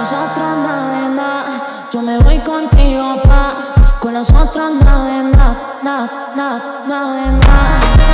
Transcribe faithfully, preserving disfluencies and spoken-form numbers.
nosotros nada de nada. Yo me voy contigo pa, con los otros nada de nada, nada, nada, nada de nada.